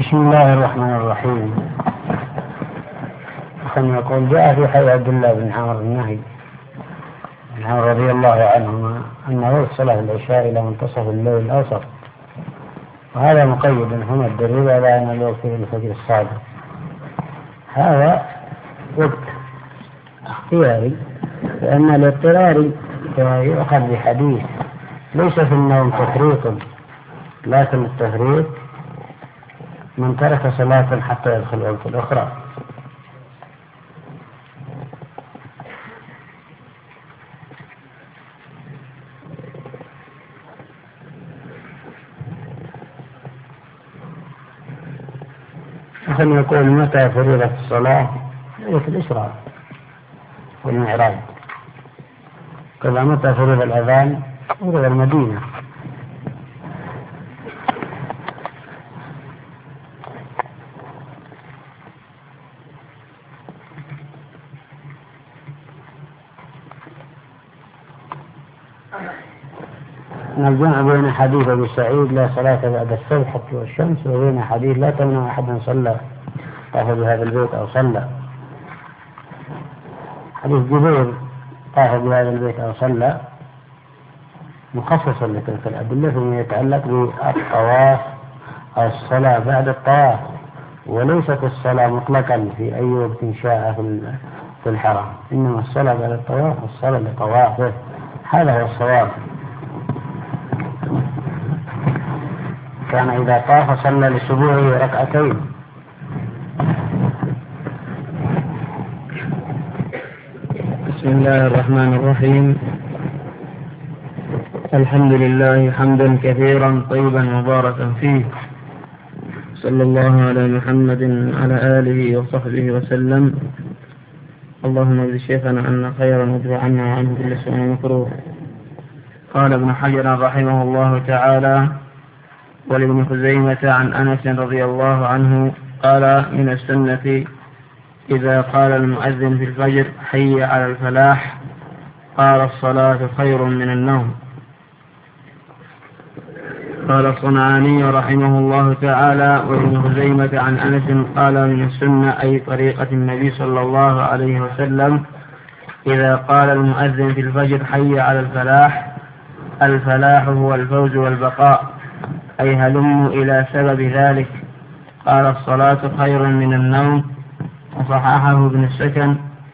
بسم الله الرحمن الرحيم. كما يقول جاء في حديث عبد الله بن عمرو النهي رضي الله عنهما أنه صلى العشاء إلى منتصف الليل الأوسط، وهذا مقيد هنا الدليل على أن الوقت الفجر الصادق. هذا وقت اختياري، لأن الاضطرار يؤخذ بحديث ليس في النوم تفريط، لكن التفريط من ترك صلاة حتى يدخل الوقت الأخرى. كما يقول متى فرضت الصلاة؟ في الإسراء والمعراج. كذا متى فرض الأذان؟ فرض المدينة. الجمع بين حديث أبي سعيد لا صلاة بعد الصبح حتى والشمس، وبين حديث لا تمنع أحدا صلى طاف بهذا البيت أو صلى. حديث جبير طاف بهذا البيت أو صلى مخصصا لتلك الأدلة فيما يتعلق بالطواف أو الصلاة بعد الطواف، وليست الصلاة مطلقا في أي وقت شاء في الحرم، إنما الصلاة بعد الطواف والصلاة لطوافه. هذا هو الصواب. كان إذا طاف صلى لسبوعه ركعتين. بسم الله الرحمن الرحيم. الحمد لله حمدا كثيرا طيبا مباركا فيه، صلى الله على محمد وعلى آله وصحبه وسلم. اللهم اجز شيخنا عنا خيرا وادفع عنا وعنه كل سوء ومكروه. قال ابن حجر رحمه الله تعالى: ولابن خزيمة عن أنس رضي الله عنه قال: من السنة إذا قال المؤذن في الفجر حي على الفلاح قال الصلاة خير من النوم. قال الصنعاني رحمه الله تعالى: وابن خزيمة عن أنس قال: من السنة أي طريقة النبي صلى الله عليه وسلم إذا قال المؤذن في الفجر حي على الفلاح، الفلاح هو الفوز والبقاء، أي هلموا إلى سبب ذلك. قال الصلاة خير من النوم، وصححه ابن السكن.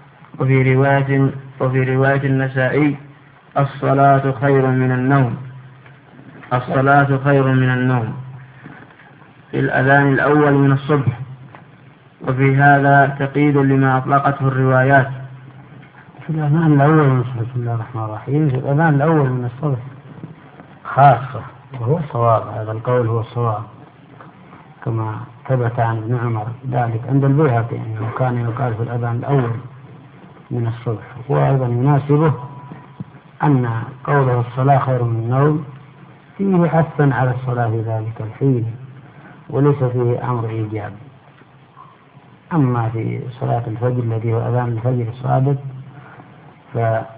وفي رواية النسائي: الصلاة خير من النوم، الصلاة خير من النوم، في الأذان الأول من الصبح. وفي هذا تقييد لما أطلقته الروايات. في الأذان الأول من الصبح، بسم الله الرحمن الرحيم، في الأذان الأول من الصبح خاصة، وهو الصواب. هذا القول هو الصواب كما ثبت عن ابن عمر ذلك عند البيهقي أنه كان يقال في الأذان الأول من الصبح. وأيضا يناسبه أن قوله الصلاة خير من النوم فيه حثا على الصلاة في ذلك الحين، وليس فيه أمر إيجاب. أما في صلاة الفجر الذي هو أذان الفجر الصادق ففيه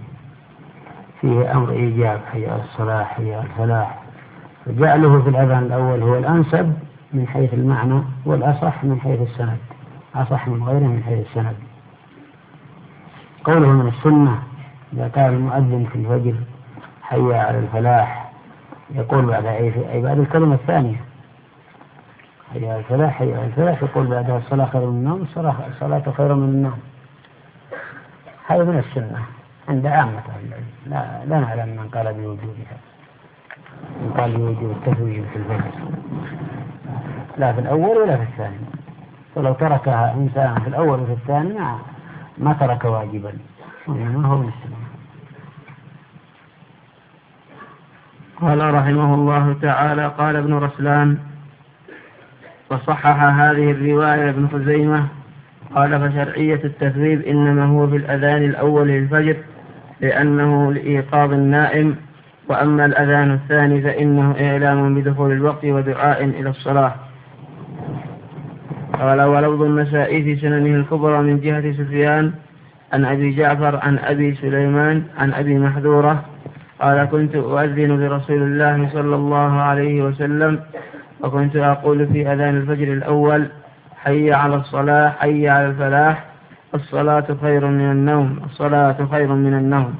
أمر إيجاب، حي على الصلاة حي على الفلاح، فجعله في الأذان الأول هو الأنسب من حيث المعنى، والأصح من حيث السند، أصح من غيره من حيث السند. قوله من السنة إذا كان المؤذن في الفجر حي على الفلاح يقول بعد أي بعد الكلمة الثانية حي على الفلاح حي على الفلاح، يقول بعدها الصلاة خير من النوم، الصلاة خير من النوم. هذا من السنة عند عامة العلم، لا نعلم من قال بوجودها، من قال بوجود التثويب في الفجر لا في الأول ولا في الثاني. ولو تركها إنسان في الأول وفي الثاني ما ترك واجبا، وإنما هو من السنة. قال رحمه الله تعالى: قال ابن رسلان: وصحح هذه الرواية ابن خزيمة. قال: فشرعية التثويب إنما هو في الأذان الأول للفجر لأنه لإيقاظ النائم، وأما الأذان الثاني فإنه إعلام بدخول الوقت ودعاء إلى الصلاة. قال: ولفظ النسائي في سننه الكبرى من جهة سفيان عن أبي جعفر عن أبي سليمان عن أبي محذورة قال: كنت أؤذن لرسول الله صلى الله عليه وسلم وكنت أقول في أذان الفجر الأول: حي على الصلاة، حي على الفلاح، الصلاة خير من النوم، الصلاة خير من النوم.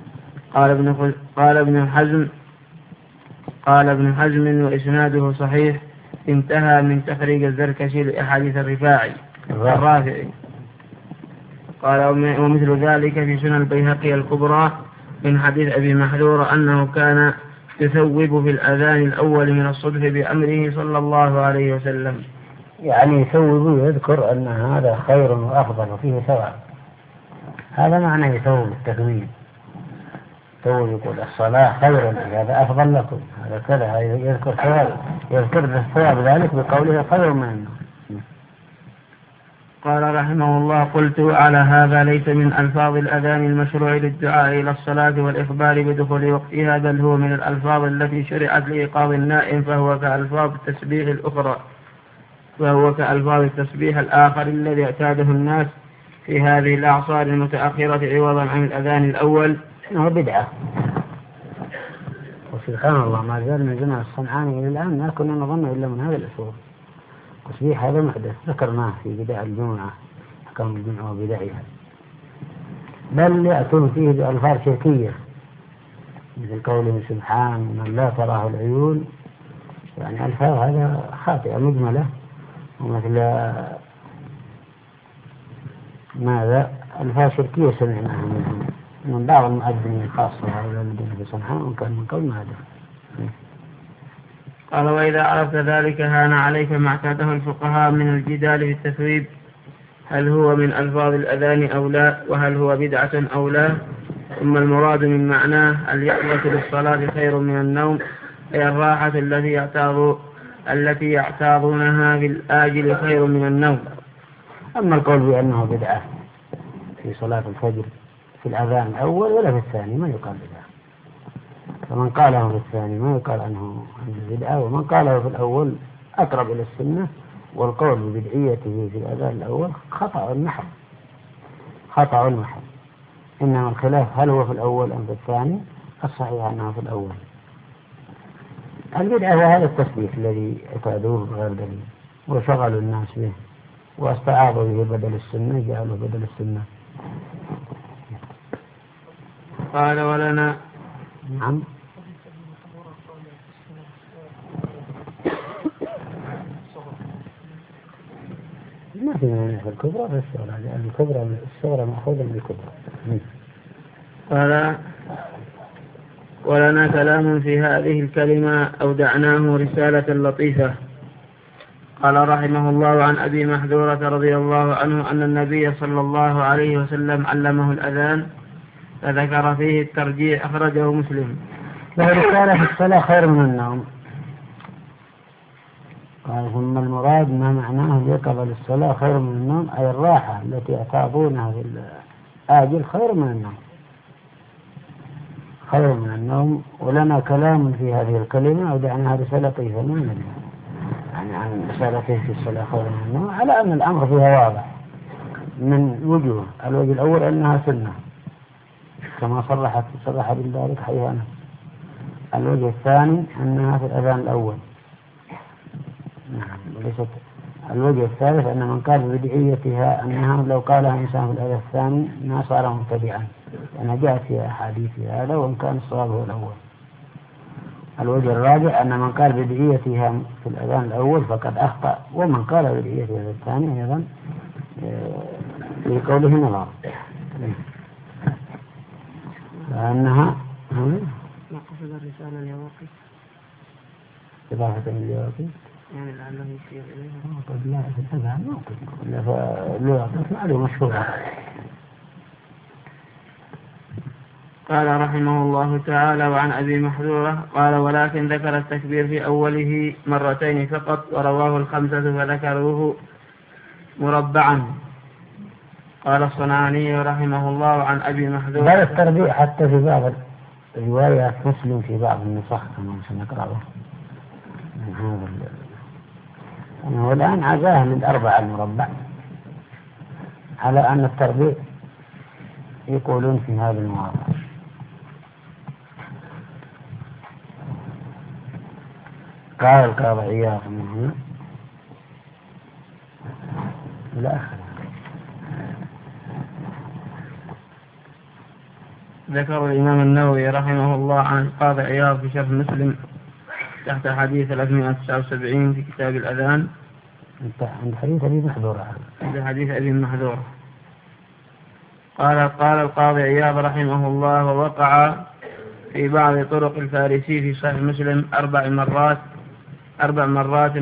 قال ابن حزم وإسناده صحيح. انتهى من تخريج الزركشي لأحاديث الرافعي. قال: ومثل ذلك في سنن البيهقي الكبرى من حديث أبي محذور أنه كان يثوب في الأذان الأول من الصبح بأمره صلى الله عليه وسلم. يعني يثوب ويذكر أن هذا خير وأفضل وفيه ثواب. هذا معنى يثوب التثويب. يثوب يقول الصلاة خير، هذا أفضل لكم، هذا كذا، يذكر ثواب، يذكر الثواب ذلك بقوله خير منه. قال رحمه الله: قلت: على هذا ليس من ألفاظ الأذان المشروع للدعاء إلى الصلاة والإخبار بدخول وقتها، بل هو من الألفاظ التي شرعت لإيقاظ النائم، فهو كألفاظ التسبيح الأخرى، وهو كألفاظ التسبيح الآخر الذي اعتاده الناس في هذه الأعصار المتأخرة عوضا عن الأذان الأول. إنه بدعة. وسبحان الله ما زال من جمع الصنعاني إلى الآن ما كنا نظن إلا من هذا الأسلوب. تسبيح هذا محدث ذكرناه في بداية الجمعة، حكم الجمعة وبدايها، بل يأتون فيه بألفاظ شركية مثل قوله سبحان من لا تراه العيون، يعني ألفاظ هذا خاطئة مجملة، ومثل ماذا ألفاظ شركية سمعناها من بعض المؤذنين خاصة هؤلاء الذين في صنعاء، وكان من قول ماذا. قال: وإذا عرفت ذلك هان عليك ما اعتاده الفقهاء من الجدال في التثويب، هل هو من ألفاظ الأذان أو لا، وهل هو بدعة أو لا. ثم المراد من معناه اليقظة للصلاة خير من النوم، أي الراحة التي يعتاضونها بالآجل خير من النوم. أما القول بأنه بدعة في صلاة الفجر في الأذان الأول ولا في الثاني ما يقال بدعة، فمن قاله في الثاني ما يقال عنه بدعة، ومن قاله في الأول أقرب إلى السنة، والقول ببدعيته في الأذان الأول خطأ المحض. إنما الخلاف هل هو في الأول أم في الثاني. الصحيح أنه في الأول. البدعة هو هذا التسبيح الذي اعتادوه بغير دليل وشغلوا الناس به واستعاضوا به بدل السنة، جعلوا بدل السنة. قال: ولنا. نعم. ما في مانع في الكبرى في الصغرى، لأن الصغرى مأخوذة من الكبرى. قال: ولنا كلام في هذه الكلمة أودعناه رسالة لطيفة. قال رحمه الله: عن أبي محذورة رضي الله عنه أن النبي صلى الله عليه وسلم علمه الأذان، فذكر فيه الترجيع، أخرجه مسلم. رسالة في الصلاة خير من النوم. قال: ثم المراد ما معناه اليقظة للصلاة خير من النوم، أي الراحة التي يعتاضونها في الآجل خير من النوم. خير من النوم. ولنا كلام في هذه الكلمة أودعناها رسالة لطيفة ما ندري يعني عن رسالته في الصلاة خير من النوم، على أن الأمر فيها واضح من وجوه. الوجه الأول أنها سنة كما صرح بذلك حيوانا. الوجه الثاني أنها في الأذان الأول. نعم. وليست. الوجه الثالث أن من قال ببدعيتها أنها لو قالها إنسان في الأذان الثاني ما صار مبتدعا، لأنها جاءت في أحاديث هذا، وإن كان الصواب هو الأول. الوجه الرابع أن من قال بدعيتها في الأذان الأول فقد أخطأ، ومن قال بدعيتها في الثاني أيضا في قوله نظر، لأنها ما قصد الرسالة اليواقي إضافة اليواقي يعني لعله يشير إليها. قد لا في الأذان ممكن، فاليواقي معلومة مشهورة. قال رحمه الله تعالى: وعن أبي محذورة قال: ولكن ذكر التكبير في أوله مرتين فقط، ورواه الخمسة فذكروه مربعا. قال الصنعاني رحمه الله عن أبي محذورة: بل التربيع حتى في بعض الروايات مسلم في بعض النسخ كما سنقرأه من هذا أنه الآن عزاه للأربعة المربع، على أن التربيع يقولون في هذا المواضع. قال القاضي عياض من هنا إلى آخره. ذكر الإمام النووي رحمه الله عن القاضي عياض في شرح مسلم تحت حديث 379 في كتاب الأذان. عند حديث أبي محذورة. عند حديث أبي محذورة قال القاضي عياض رحمه الله: ووقع في بعض طرق الفارسي في صحيح مسلم 4 مرات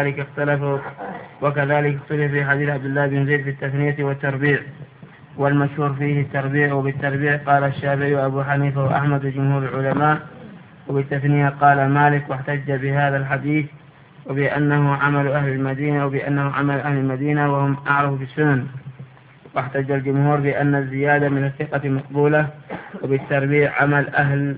وكذلك اختلف في حديث عبد الله بن زيد في التثنية والتربيع، والمشهور فيه التربيع، وبالتربيع قال الشافعي وأبو حنيفة وأحمد وجمهور العلماء، وبالتثنية قال مالك، واحتج بهذا الحديث وبأنه عمل أهل المدينة وهم أعرف بالسنن، واحتج الجمهور بأن الزيادة من الثقة مقبولة، وبالتربيع عمل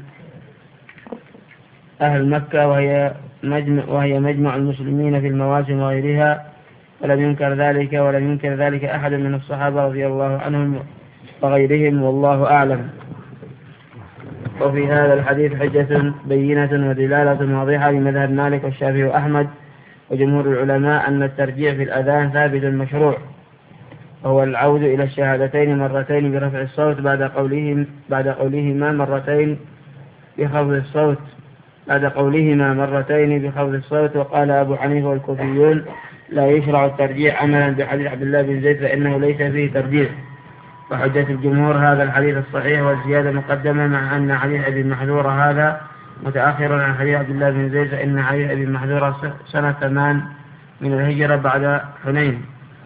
أهل مكة وهي مجمع المسلمين في المواسم وغيرها، ولم ينكر ذلك أحد من الصحابة رضي الله عنهم وغيرهم، والله أعلم. وفي هذا الحديث حجة بينة ودلالة واضحة لمذهب مالك والشافعي وأحمد وجمهور العلماء أن الترجيع في الأذان ثابت مشروع، وهو العود إلى الشهادتين مرتين برفع الصوت بعد قولهما مرتين بخفض الصوت. وقال أبو حنيفة والكوفيون: لا يشرع الترجيع عملا بحديث عبد الله بن زيد فإنه ليس فيه ترجيع. وحجة الجمهور هذا الحديث الصحيح والزيادة مقدمة، مع أن حديث أبي محذورة هذا متأخر عن حديث عبد الله بن زيد، فإن حديث أبي محذورة سنة 8 من الهجرة بعد حنين.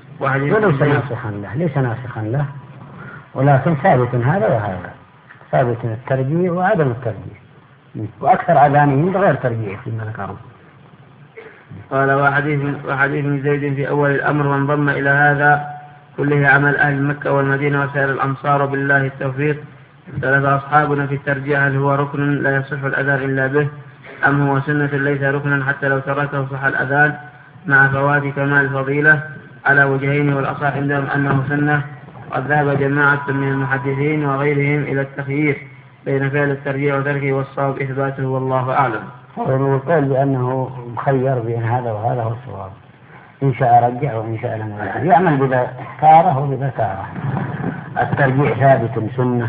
ليس ناسخا له ولكن ثابت هذا وهذا، ثابت الترجيع وعدم الترجيع، وأكثر أذانهم بغير ترجيع فيما ذكروا. قال: وحديث من زيد في أول الأمر وانضم إلى هذا كله عمل أهل مكة والمدينة وسائر الأمصار، بالله التوفيق. اختلف أصحابنا في الترجيع: هل هو ركن لا يصح الأذان إلا به، أم هو سنة ليس ركنا حتى لو تركه صح الأذان مع فوات كمال الفضيلة؟ على وجهين، والأصح عندهم أنه سنة. قد ذهب جماعة من المحدثين وغيرهم إلى التخيير بين فعل الترجيع وتركه، والصواب إثباته والله أعلم. والقول بأنه مخير بين هذا وهذا هو الصواب، إن شاء رجع وإن شاء لم يرجع، يعمل بذا تارة وبذا تارة. الترجيع ثابت سنة،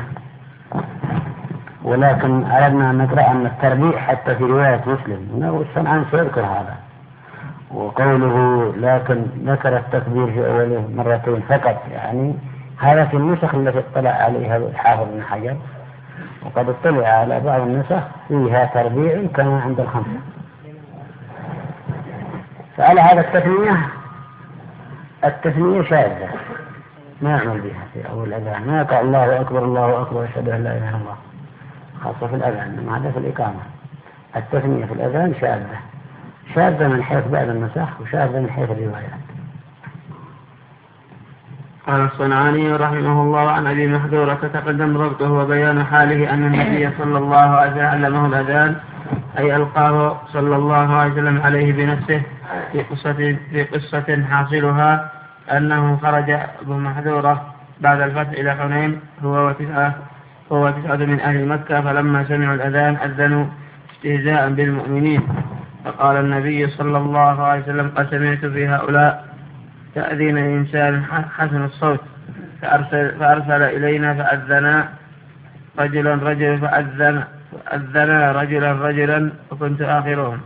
ولكن أردنا أن نقرأ أن الترجيع حتى في رواية مسلم والصنعان سيذكر هذا، وقوله لكن ذكر التكبير في أوله مرتين فقط، يعني هذا في النسخ التي اطلع عليها الحافظ بن حجر، وقد اطلع على بعض النسخ فيها تربيع كما عند الخمسة. فعلى هذا التثنية شاذة ما يعمل بها في أول الأذان، ما يقع الله أكبر الله أكبر أشهد أن لا إله إلا الله، خاصة في الأذان، ما عدا في الإقامة. التثنية في الأذان شاذة من حيث بعض النسخ وشاذة من حيث الروايات. قال الصنعاني رحمه الله عن أبي محذورة: تقدم ضبطه وبيان حاله أن النبي صلى الله عليه وسلم علمه الأذان، أي ألقاه صلى الله عليه وسلم عليه بنفسه، في قصة حاصلها أنه خرج أبو محذورة بعد الفتح إلى حنين هو وتسعة من أهل مكة، فلما سمعوا الأذان أذنوا استهزاء بالمؤمنين، فقال النبي صلى الله عليه وسلم: قد سمعت في هؤلاء تأذين إنسان حسن الصوت، فأرسل إلينا فأذنا رجلا وكنت آخرهم.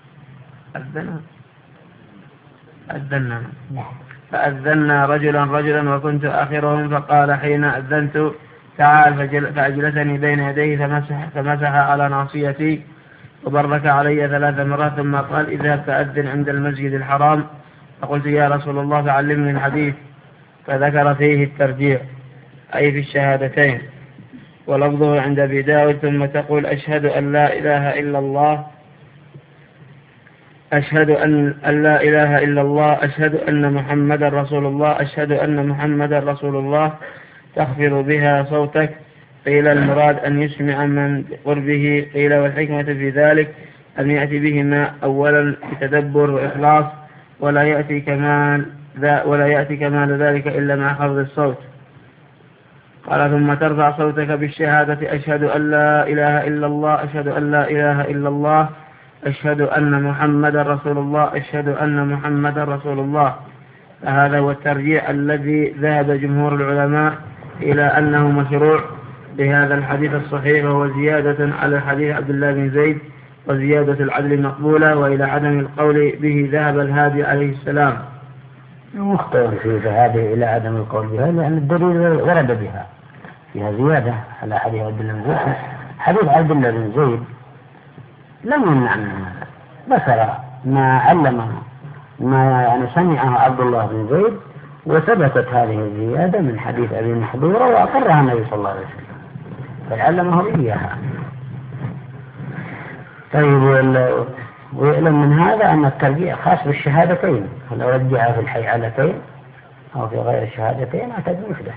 فأذنا رجلا وكنت آخرهم، فقال حين أذنت: تعال، فأجلسني بين يديه فمسح على ناصيتي وبرك علي 3 مرات، ثم قال: اذهب فأذن عند المسجد الحرام. فقلت: يا رسول الله فعلمني الحديث، فذكر فيه الترجيع أي في الشهادتين، ولفظه عند أبي داود: ثم تقول: أشهد أن لا إله إلا الله، أشهد أن لا إله إلا الله، أشهد أن محمد رسول الله، أشهد أن محمد رسول الله، تخفض بها صوتك. قيل: المراد أن يسمع من بقربه. قيل: والحكمة في ذلك أن يأتي بهما أولا بتدبر وإخلاص، ولا يأتي كمال ذلك إلا مع خفض الصوت. قال: ثم ترفع صوتك بالشهادة: أشهد أن لا إله إلا الله، أشهد أن لا إله إلا الله، أشهد أن محمد رسول الله، أشهد أن محمد رسول الله. فهذا هو الترجيع الذي ذهب جمهور العلماء إلى أنه مشروع بهذا الحديث الصحيح، وهو زيادة على حديث عبد الله بن زيد، وزيادة العدل مقبولة. وإلى عدم القول به ذهب الهادي عليه السلام. مختلف في ذهابه إلى عدم القول بها، لأن الدليل ورد بها، فيها زيادة على حديث عبد الله بن زيد. حديث عبد الله بن زيد لم يمنع من هذا، ذكر ما علم ما يعني سمعه عبد الله بن زيد، وثبتت هذه الزيادة من حديث أبي محذورة وأقرها النبي صلى الله عليه وسلم، فعلمه إياها. طيب، ويعلم من هذا أن الترجيع خاص بالشهادتين، فلو رجع في الحيعلتين أو في غير الشهادتين أعتد مثله.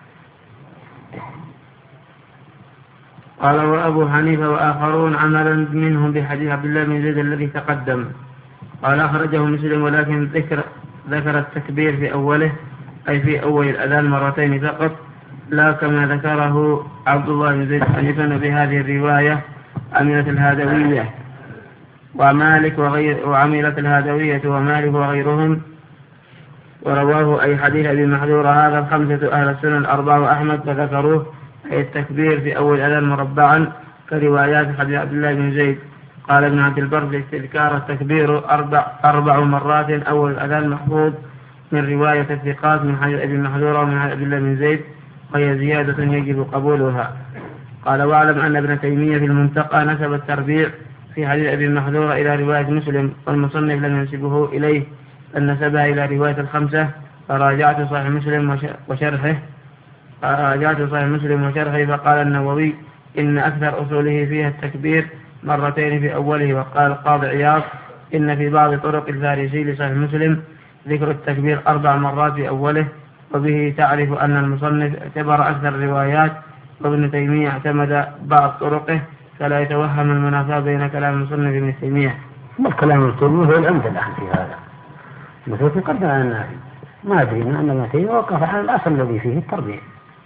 قال وأبو حنيفة وآخرون عملا منهم بحديث عبد الله بن زيد الذي تقدم. قال أخرجه مسلم، ولكن ذكر التكبير في أوله، أي في أول الأذان مرتين فقط، لا كما ذكره عبد الله بن زيد حنيفا. بهذه الرواية عملت الهادوية ومالك وعملت الهادوية ومالك وغيرهم، ورواه أي حديث أبي محذور هذا الخمسة أهل السنن الأربعة وأحمد، فذكروه أي التكبير في أول الأذان مربعا كروايات حديث عبد الله بن زيد. قال ابن عبد البر في استذكار التكبير 4 مرات أول الأذان محفوظ من رواية الثقات من حديث أبي محذور ومن حديث عبد الله بن زيد، وهي زيادة يجب قبولها. قال واعلم أن ابن تيمية في المنتقى نسب التربيع في حديث أبي محذور إلى رواية مسلم، والمصنف لم ينسبه إليه بل نسبها إلى رواية الخمسة. فراجعت صحيح مسلم وشرحه فقال النووي إن أكثر أصوله فيها التكبير مرتين في أوله. وقال القاضي عياض إن في بعض طرق الفارسي لصحيح مسلم ذكر التكبير 4 مرات في أوله، وبه تعرف أن المصنف اعتبر أكثر الروايات، وابن تيمية اعتمد بعض طرقه، فلا يتوهم المنافاة بين كلام المصنف ابن تيمية. كلام ابن تيمية هو الأمثل في هذا، مثل تقدم أن ما أدري أن ابن تيمية وقف على الأصل الذي فيه التربيع،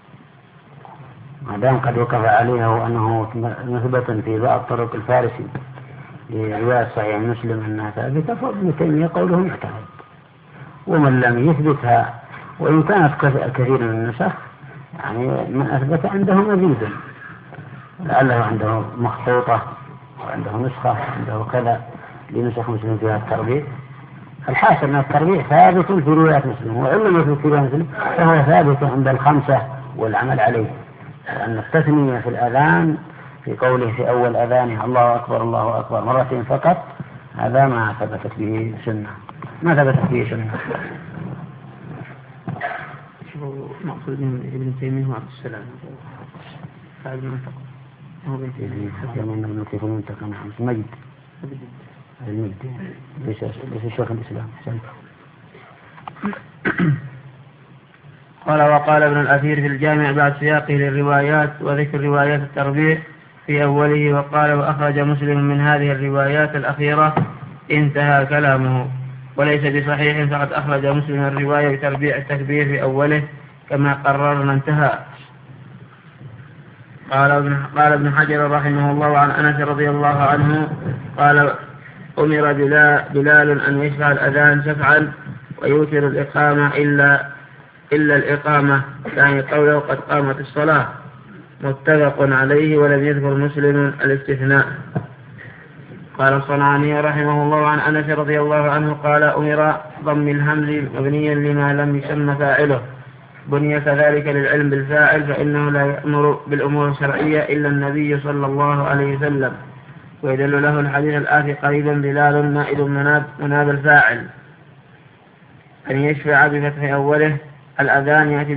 ما دام قد وقف عليه أنه مثبت في بعض طرق الفارسي لرواية صحيح مسلم أنها ثابتة، فابن تيمية قوله معتمد. ومن لم يثبتها وإن كانت كثير من النسخ، يعني من أثبت عنده مزيد، لعله عنده مخطوطة وعنده نسخة عنده كذا لنسخ مسلم فيها التربيع. الحاصل أن التربيع ثابت في رواية مسلم، وإن لم يثبت في رواية مسلم فهو ثابت عند الخمسة والعمل عليه، لأن التثنية في الأذان في قوله في أول أذانه الله أكبر الله أكبر مرتين فقط، هذا ما ثبتت به سنة، ما ثبتت به سنة. مقصود من ابن تيمية وعبد السلام هذا المنطق هو ابن تيمية حتى من المنطق المنطق مجد المجد ليس شيخ الإسلام. قال وقال ابن الأثير في الجامع بعد سياقه للروايات وذكر روايات التربيع في أوله، وقال وأخرج مسلم من هذه الروايات الأخيرة، انتهى كلامه. وليس بصحيح، فقد أخرج مسلم الرواية بتربيع التكبير في أوله كما قررنا، انتهى. قال ابن حجر رحمه الله عن أنس رضي الله عنه قال أمر بلال أن يشفع الأذان شفعا ويوتر الإقامة إلا الإقامة، يعني قوله قد قامت الصلاة، متفق عليه، ولم يذكر مسلم الاستثناء. قال الصنعاني رحمه الله عن أنس رضي الله عنه قال أمر ضم الهمز مبنيا لما لم يسمى فاعله، بني كذلك للعلم بالفاعل، فإنه لا يأمر بالأمور الشرعية إلا النبي صلى الله عليه وسلم. ويدل له الحديث الآتي قريبا بلال نائب مناب الفاعل، أن يشفع بفتح أوله الأذان يأتي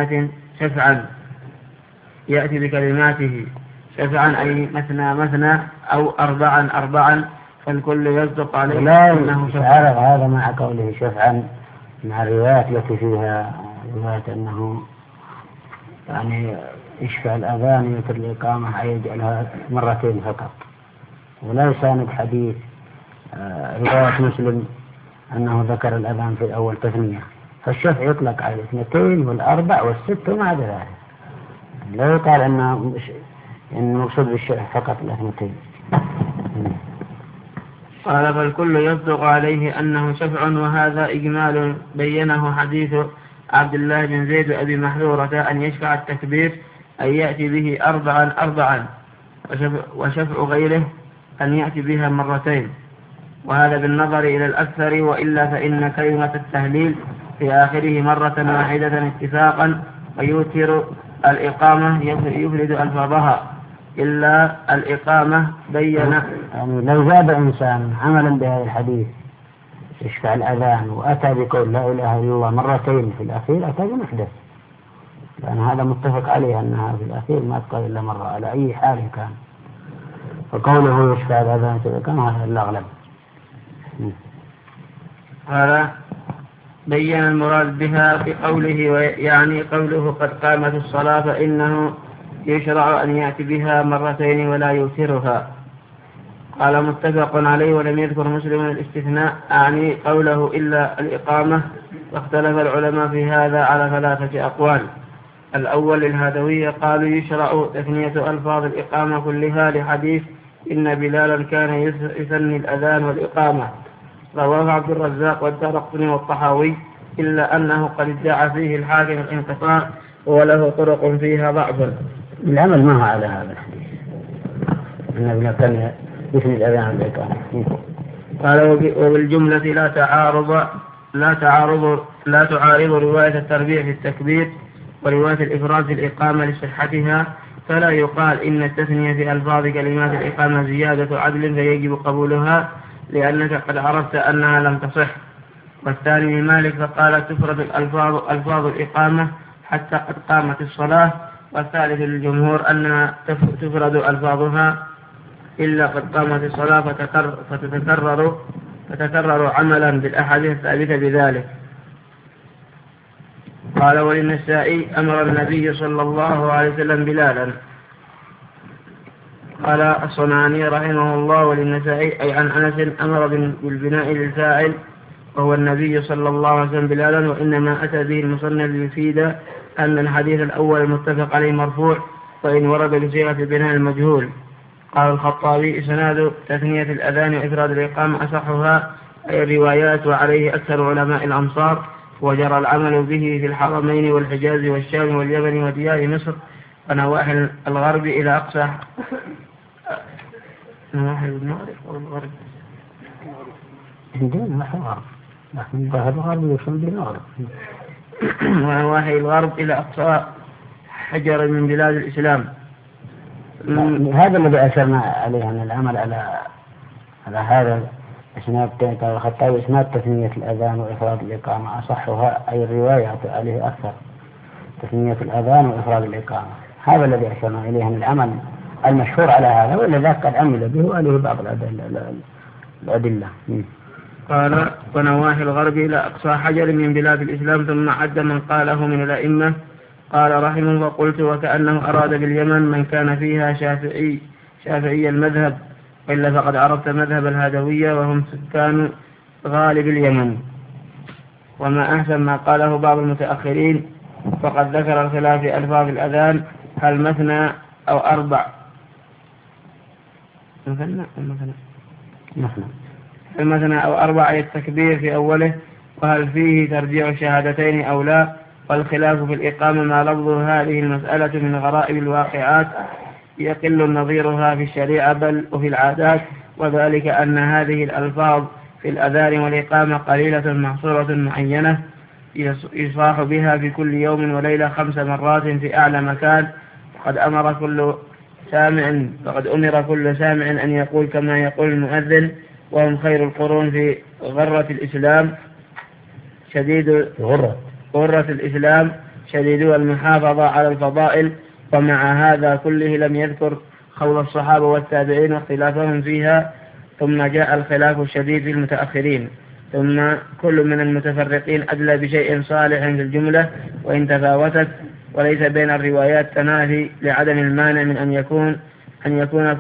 بكلماته شفعا أي مثنى أو أربعا، فالكل يصدق عليه أنه شفعا. هذا مع قوله شفعا مع الروايات التي فيها رواية أنه يعني يشفع الأذان يتر الإقامة أي يجعلها مرتين فقط، ولا يساند حديث رواية مسلم أنه ذكر الأذان في الأول تثنية، فالشفع يطلق على 2 والأربع والست ومع ذلك، لا يقال أنه مقصود بالشفع فقط 2. قال فالكل يصدق عليه أنه شفع، وهذا إجمال بينه حديث عبد الله بن زيد وأبي محذورة أن يشفع التكبير أن يأتي به أربعا، وشفع غيره أن يأتي بها مرتين، وهذا بالنظر إلى الأكثر، وإلا فإن كلمة التهليل في آخره مرة واحدة اتفاقا، ويوتر الإقامة يفرد ألفاظها إلا الإقامة بين. يعني لو زاد إنسان عملا بهذا الحديث يشفع الأذان وأتى بقول لا إله إلا الله مرتين في الأخير أتى بمحدث، لأن هذا متفق عليه أنها في الأخير ما تقال إلا مرة على أي حال كان، فقوله يشفع الأذان في الإقامة هذا الأغلب. هذا بين المراد بها بقوله، يعني قوله قد قامت الصلاة فإنه يشرع أن يأتي بها مرتين ولا يوترها. قال متفق عليه ولم يذكر مسلم الاستثناء، أعني قوله إلا الإقامة. واختلف العلماء في هذا على 3 أقوال. الأول الهدوية قالوا يشرع تثنية ألفاظ الإقامة كلها لحديث إن بلالا كان يثني الأذان والإقامة، رواه عبد الرزاق والدارقطني والطحاوي، إلا أنه قد ادعى فيه الحاكم الانقطاع وله طرق فيها ضعف. العمل ما هو على هذا الحديث إن بلالا كان يثني الأذان والإقامة. قال وبالجملة لا تعارض رواية التربيع في التكبير ورواية الإفراد في الإقامة لصحتها، فلا يقال إن التثنية في ألفاظ كلمات الإقامة زيادة عدل فيجب قبولها، لأنك قد عرفت أنها لم تصح. والثاني لمالك فقال تفرد ألفاظ الإقامة حتى قد قامت الصلاة. والثالث للجمهور أنها تفرد ألفاظها إلا قد قامت الصلاة فتكرر عملا بالأحاديث الثابتة بذلك. قال وللنسائي أمر النبي صلى الله عليه وسلم بلالا. قال الصنعاني رحمه الله وللنسائي أي عن أنس أمر بالبناء للفاعل وهو النبي صلى الله عليه وسلم بلالا، وإنما أتى به المصنف ليفيد أن الحديث الأول المتفق عليه مرفوع، وإن ورد بصيغة البناء المجهول. قال الخطابي إسناد تثنية الأذان وإفراد الإقامة أصحها أي الروايات، وعليه أكثر علماء الأمصار، وجرى العمل به في الحرمين والحجاز والشام واليمن وديار مصر ونواحي الغرب إلى أقصى نواحي المغرب أو الغرب. لكن ظهر الغرب يوصل بالمغرب ونواحي الغرب إلى أقصى حجر من بلاد الإسلام. هذا الذي أشرنا عليه أن العمل على هذا إسناد الخطابي إسناد تثنية الأذان وإفراد الإقامة أصحها أي الروايات عليه أكثر تثنية الأذان وإفراد الإقامة. هذا الذي أشرنا إليه أن العمل المشهور على هذا، وإلا ذاك قد عمل به وعليه بعض الأدلة. قال ونواحي الغرب إلى أقصى حجر من بلاد الإسلام، ثم عد من قاله من الأئمة. قال رحمه وقلت وكأنه أراد باليمن من كان فيها شافعي المذهب، وإلا فقد عرفت مذهب الهدوية وهم سكان غالب اليمن. وما أحسن ما قاله بعض المتأخرين، فقد ذكر الخلاف في ألفاظ الأذان هل مثنى أو أربع، مثنى أو أربع أي التكبير في أوله، وهل فيه ترجيع الشهادتين أو لا. والخلاف في الإقامة ما لفظ هذه المسألة من غرائب الواقعات يقل نظيرها في الشريعة بل وفي العادات، وذلك أن هذه الألفاظ في الأذان والإقامة قليلة محصورة معينة يصاح بها في كل يوم وليلة 5 مرات في أعلى مكان. فقد أمر كل سامع أن يقول كما يقول المؤذن، وهم خير القرون في غرة الإسلام شديدو المحافظة على الفضائل. ومع هذا كله لم يذكر قول الصحابة والتابعين واختلافهم فيها، ثم جاء الخلاف الشديد في المتأخرين، ثم كل من المتفرقين أدلى بشيء صالح في الجملة وإن تفاوتت، وليس بين الروايات تنافي لعدم المانع من أن يكون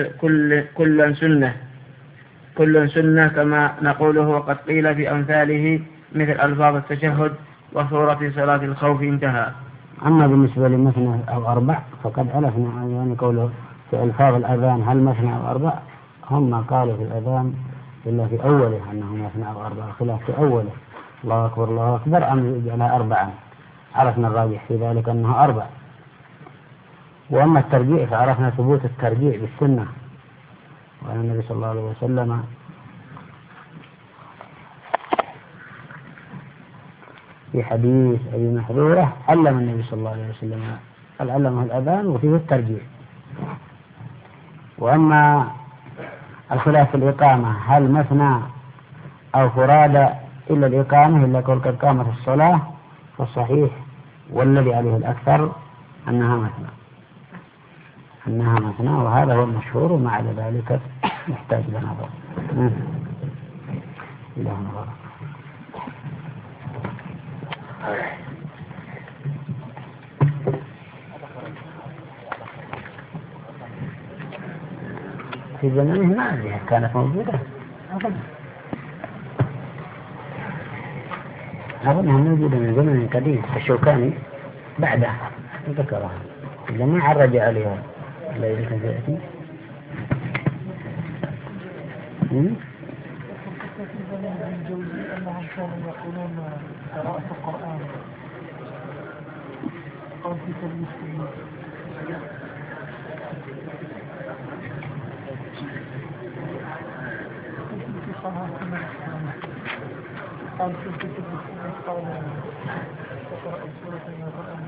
كل سنة كما نقوله، وقد قيل في أمثاله مثل ألفاظ التشهد وصورة صلاة الخوف انتهى. أما بالنسبة لمثنى أو أربع فقد ألفنا يعني قوله في ألفاظ الأذان هل مثنى أو أربع، هم قالوا في الأذان إلا في أوله أنه مثنى أو أربعة، الخلاف في أوله الله أكبر الله أكبر أم يجعلها أربعا. عرفنا الراجح في ذلك أنه أربع. وأما الترجيع فعرفنا ثبوت الترجيع بالسنة، وأن النبي صلى الله عليه وسلم في حديث أبي محذورة علم النبي صلى الله عليه وسلم علمه الأذان وفيه الترجيع. وأما الخلاف في الإقامة هل مثنى أو فرادى إلا الإقامة إلا قول قد قامت الصلاة، فالصحيح والذي عليه الأكثر أنها مثنى، وهذا هو المشهور، وما على ذلك يحتاج لنظر. إلى نظر. في زمانه ما أدري كانت موجودة، أظنها موجودة من زمن قديم. الشوكاني بعده ذكرها إذا ما عرج عليها لا يمكن تأتي. أنهم كانوا يقولون قراءة القرآن أو في المسلمين في صحابة قال في المسلمين قال تقرأ سورة من القرآن